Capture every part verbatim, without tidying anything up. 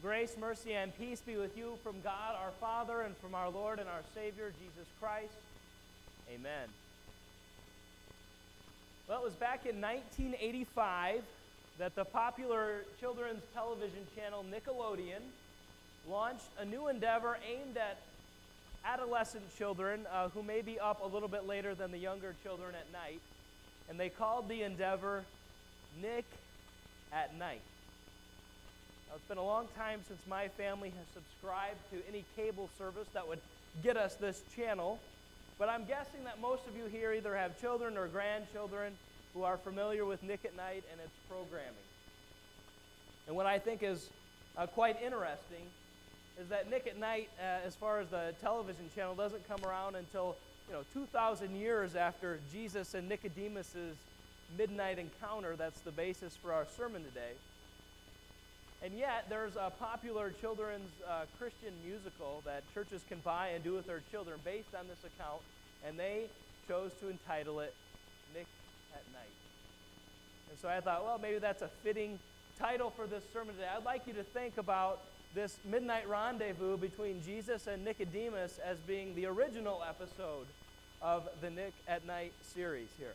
Grace, mercy, and peace be with you from God our Father and from our Lord and our Savior, Jesus Christ. Amen. Well, it was back in nineteen eighty-five that the popular children's television channel Nickelodeon launched a new endeavor aimed at adolescent children uh, who may be up a little bit later than the younger children at night. And they called the endeavor Nick at Night. Now, it's been a long time since my family has subscribed to any cable service that would get us this channel, but I'm guessing that most of you here either have children or grandchildren who are familiar with Nick at Night and its programming. And what I think is uh, quite interesting is that Nick at Night, uh, as far as the television channel, doesn't come around until you know two thousand years after Jesus and Nicodemus's midnight encounter. That's the basis for our sermon today. And yet, there's a popular children's uh, Christian musical that churches can buy and do with their children based on this account, and they chose to entitle it Nick at Night. And so I thought, well, maybe that's a fitting title for this sermon today. I'd like you to think about this midnight rendezvous between Jesus and Nicodemus as being the original episode of the Nick at Night series here.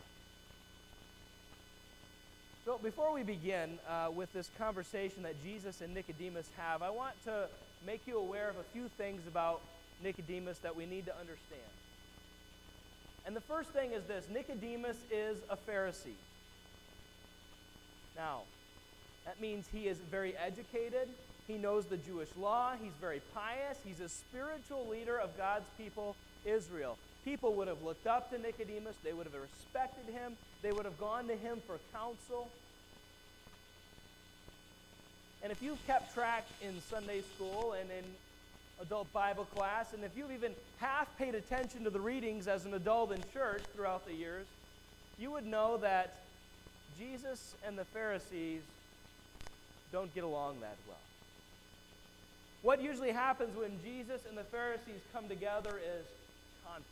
So before we begin uh, with this conversation that Jesus and Nicodemus have, I want to make you aware of a few things about Nicodemus that we need to understand. And the first thing is this: Nicodemus is a Pharisee. Now, that means he is very educated, he knows the Jewish law, he's very pious, he's a spiritual leader of God's people, Israel. People would have looked up to Nicodemus, they would have respected him, they would have gone to him for counsel. And if you've kept track in Sunday school and in adult Bible class, and if you've even half paid attention to the readings as an adult in church throughout the years, you would know that Jesus and the Pharisees don't get along that well. What usually happens when Jesus and the Pharisees come together is conflict.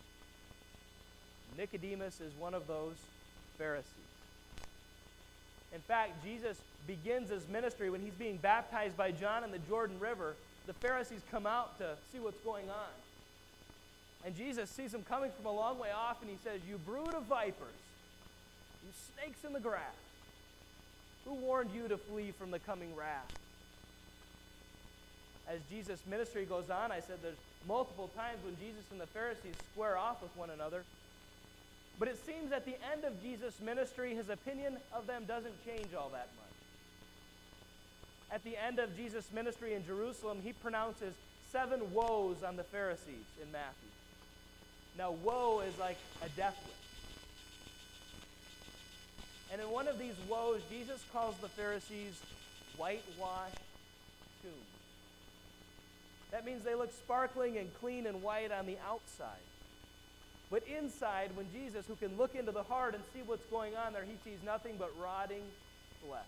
Nicodemus is one of those Pharisees. In fact, Jesus begins his ministry when he's being baptized by John in the Jordan River. The Pharisees come out to see what's going on. And Jesus sees them coming from a long way off, and he says, "You brood of vipers, you snakes in the grass, who warned you to flee from the coming wrath?" As Jesus' ministry goes on, I said there's multiple times when Jesus and the Pharisees square off with one another. But it seems at the end of Jesus' ministry, his opinion of them doesn't change all that much. At the end of Jesus' ministry in Jerusalem, he pronounces seven woes on the Pharisees in Matthew. Now, woe is like a death wish. And in one of these woes, Jesus calls the Pharisees whitewashed tombs. That means they look sparkling and clean and white on the outside. But inside, when Jesus, who can look into the heart and see what's going on there, he sees nothing but rotting flesh.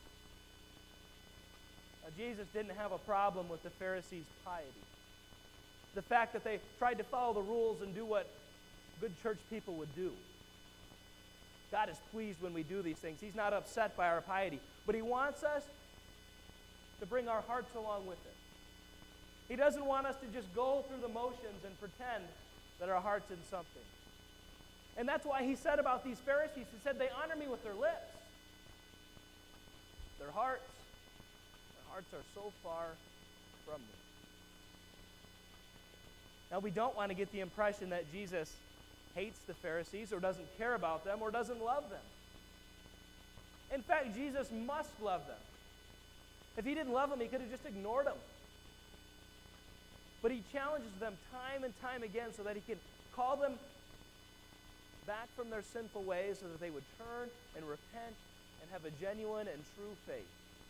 Now, Jesus didn't have a problem with the Pharisees' piety. The fact that they tried to follow the rules and do what good church people would do. God is pleased when we do these things. He's not upset by our piety. But he wants us to bring our hearts along with it. He doesn't want us to just go through the motions and pretend that our heart's in something. And that's why he said about these Pharisees, he said, they honor me with their lips. Their hearts, their hearts are so far from me. Now, we don't want to get the impression that Jesus hates the Pharisees or doesn't care about them or doesn't love them. In fact, Jesus must love them. If he didn't love them, he could have just ignored them. But he challenges them time and time again so that he can call them back from their sinful ways so that they would turn and repent and have a genuine and true faith.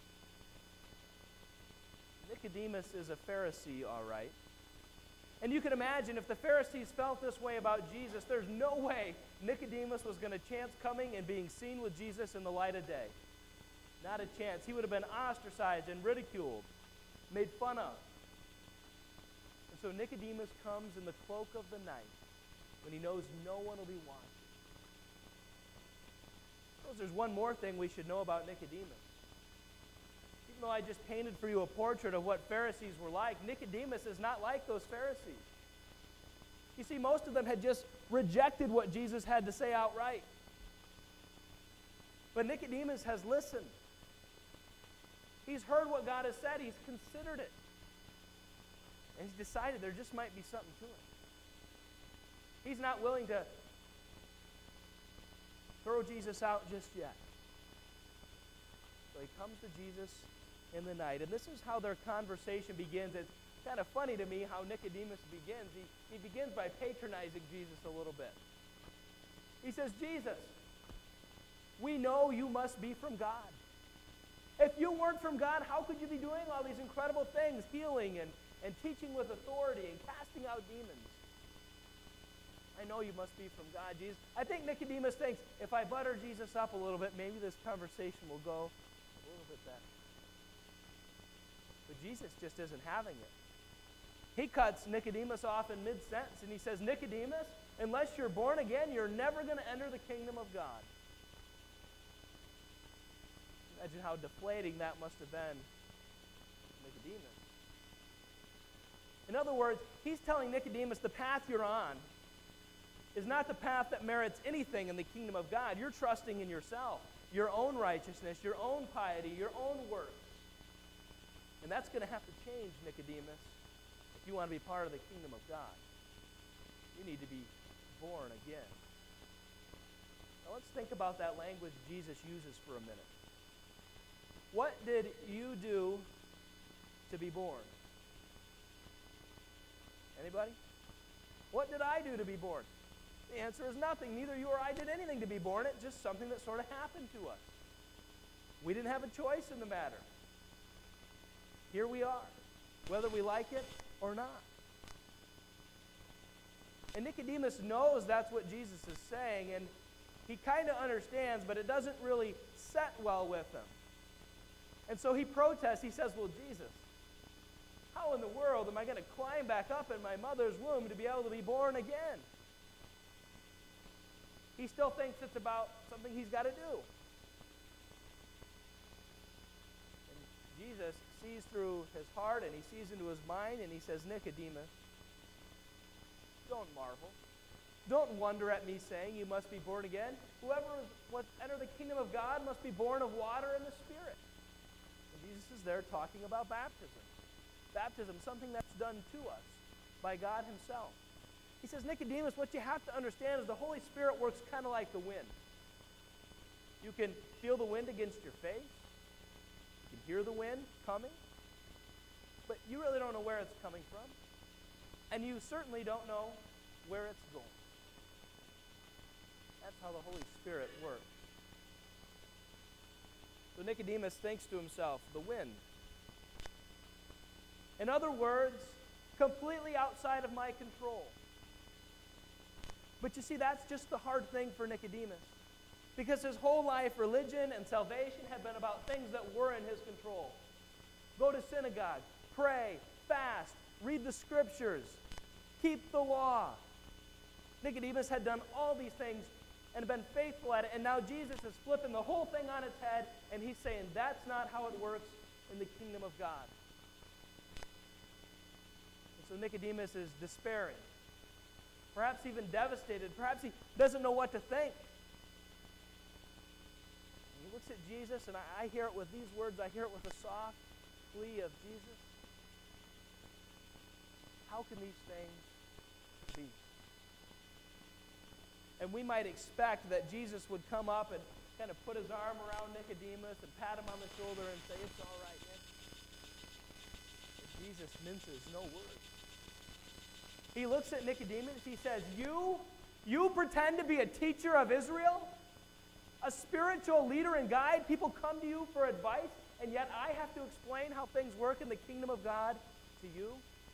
Nicodemus is a Pharisee, all right. And you can imagine if the Pharisees felt this way about Jesus, there's no way Nicodemus was going to chance coming and being seen with Jesus in the light of day. Not a chance. He would have been ostracized and ridiculed, made fun of. So Nicodemus comes in the cloak of the night when he knows no one will be watching. There's one more thing we should know about Nicodemus. Even though I just painted for you a portrait of what Pharisees were like. Nicodemus is not like those Pharisees. You see, most of them had just rejected what Jesus had to say outright. But Nicodemus has listened. He's heard what God has said. He's considered it. And he's decided there just might be something to it. He's not willing to throw Jesus out just yet. So he comes to Jesus in the night. And this is how their conversation begins. It's kind of funny to me how Nicodemus begins. He, he begins by patronizing Jesus a little bit. He says, Jesus, we know you must be from God. If you weren't from God, how could you be doing all these incredible things, healing and, and teaching with authority and casting out demons? I know you must be from God, Jesus. I think Nicodemus thinks, if I butter Jesus up a little bit, maybe this conversation will go a little bit better. But Jesus just isn't having it. He cuts Nicodemus off in mid-sentence, and he says, Nicodemus, unless you're born again, you're never going to enter the kingdom of God. Imagine how deflating that must have been to Nicodemus. In other words, he's telling Nicodemus the path you're on is not the path that merits anything in the kingdom of God. You're trusting in yourself, your own righteousness, your own piety, your own works. And that's going to have to change, Nicodemus, if you want to be part of the kingdom of God. You need to be born again. Now let's think about that language Jesus uses for a minute. What did you do to be born? Anybody? What did I do to be born? The answer is nothing. Neither you or I did anything to be born. It's just something that sort of happened to us. We didn't have a choice in the matter. Here we are, whether we like it or not. And Nicodemus knows that's what Jesus is saying, and he kind of understands, but it doesn't really set well with him. And so he protests. He says, well, Jesus, how in the world am I going to climb back up in my mother's womb to be able to be born again? He still thinks it's about something he's got to do. And Jesus sees through his heart and he sees into his mind and he says, Nicodemus, don't marvel. Don't wonder at me saying you must be born again. Whoever must enter the kingdom of God must be born of water and the Spirit. And Jesus is there talking about baptism. Baptism, something that's done to us by God himself. He says, Nicodemus, what you have to understand is the Holy Spirit works kind of like the wind. You can feel the wind against your face. You can hear the wind coming. But you really don't know where it's coming from. And you certainly don't know where it's going. That's how the Holy Spirit works. So Nicodemus thinks to himself, the wind. In other words, completely outside of my control. But you see, that's just the hard thing for Nicodemus. Because his whole life, religion and salvation had been about things that were in his control. Go to synagogue, pray, fast, read the scriptures, keep the law. Nicodemus had done all these things and been faithful at it. And now Jesus is flipping the whole thing on its head, and he's saying that's not how it works in the kingdom of God. And so Nicodemus is despairing. Perhaps even devastated. Perhaps he doesn't know what to think. And he looks at Jesus, and I, I hear it with these words. I hear it with a soft plea of Jesus. How can these things be? And we might expect that Jesus would come up and kind of put his arm around Nicodemus and pat him on the shoulder and say, it's all right, Nick. But Jesus minces no words. He looks at Nicodemus, he says, you, you pretend to be a teacher of Israel? A spiritual leader and guide? People come to you for advice, and yet I have to explain how things work in the kingdom of God to you?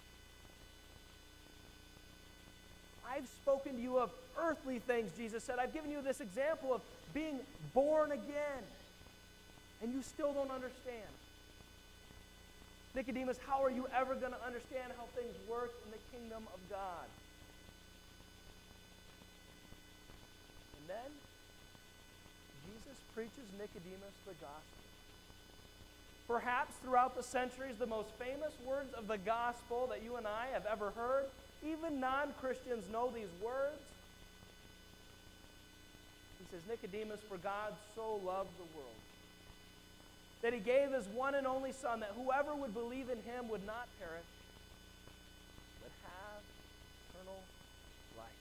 I've spoken to you of earthly things, Jesus said. I've given you this example of being born again, and you still don't understand. Nicodemus, how are you ever going to understand how things work in the kingdom of God? And then, Jesus preaches Nicodemus the gospel. perhaps throughout the centuries, the most famous words of the gospel that you and I have ever heard. Even non-Christians know these words. He says, Nicodemus, for God so loved the world, that he gave his one and only Son, that whoever would believe in him would not perish, but have eternal life.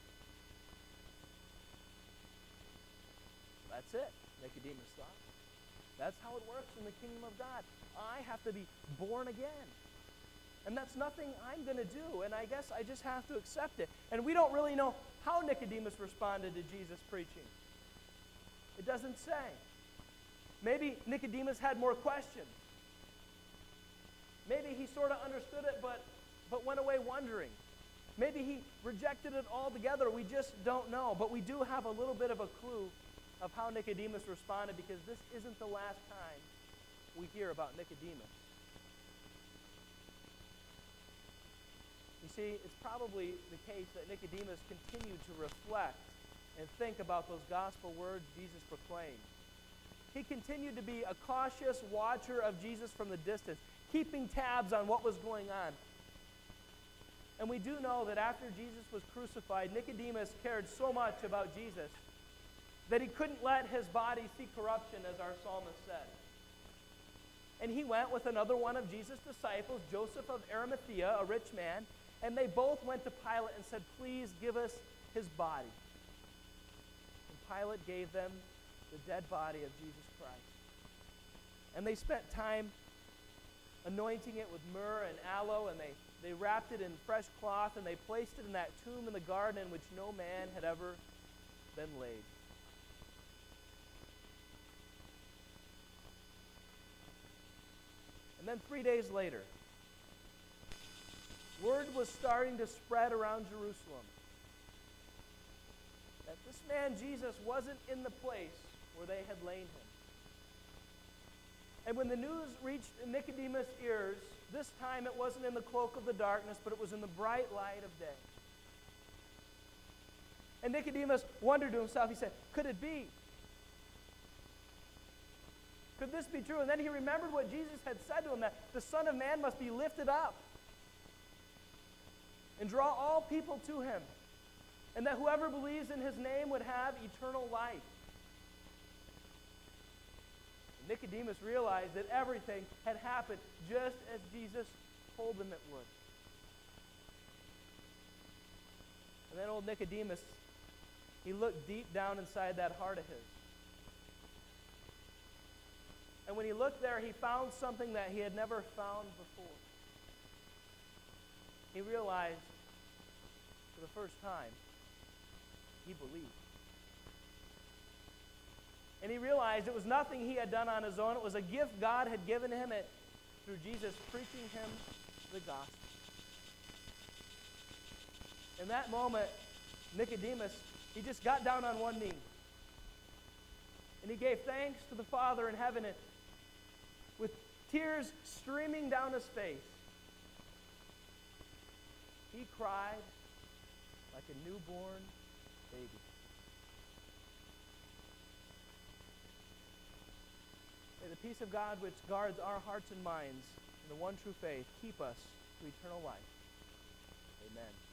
That's it, Nicodemus thought. That's how it works in the kingdom of God. I have to be born again. And that's nothing I'm going to do, and I guess I just have to accept it. And we don't really know how Nicodemus responded to Jesus' preaching. It doesn't say. Maybe Nicodemus had more questions. Maybe he sort of understood it, but, but went away wondering. Maybe he rejected it altogether. We just don't know. But we do have a little bit of a clue of how Nicodemus responded, because this isn't the last time we hear about Nicodemus. You see, it's probably the case that Nicodemus continued to reflect and think about those gospel words Jesus proclaimed. He continued to be a cautious watcher of Jesus from the distance, keeping tabs on what was going on. And we do know that after Jesus was crucified, Nicodemus cared so much about Jesus that he couldn't let his body see corruption, as our psalmist said. And he went with another one of Jesus' disciples, Joseph of Arimathea, a rich man, and they both went to Pilate and said, please give us his body. And Pilate gave them the dead body of Jesus Christ. And they spent time anointing it with myrrh and aloe, and they, they wrapped it in fresh cloth, and they placed it in that tomb in the garden in which no man had ever been laid. And then three days later, word was starting to spread around Jerusalem that this man Jesus wasn't in the place where they had laid him. And when the news reached Nicodemus' ears, this time it wasn't in the cloak of the darkness, but it was in the bright light of day. And Nicodemus wondered to himself, he said, could it be? Could this be true? And then he remembered what Jesus had said to him, that the Son of Man must be lifted up and draw all people to him, and that whoever believes in his name would have eternal life. And Nicodemus realized that everything had happened just as Jesus told him it would. And then old Nicodemus, he looked deep down inside that heart of his. And when he looked there, he found something that he had never found before. He realized for the first time, he believed. And he realized it was nothing he had done on his own. It was a gift God had given him it, through Jesus preaching him the gospel. In that moment, Nicodemus, he just got down on one knee. And he gave thanks to the Father in heaven, and with tears streaming down his face, he cried like a newborn baby. May the peace of God, which guards our hearts and minds in the one true faith, keep us to eternal life. Amen.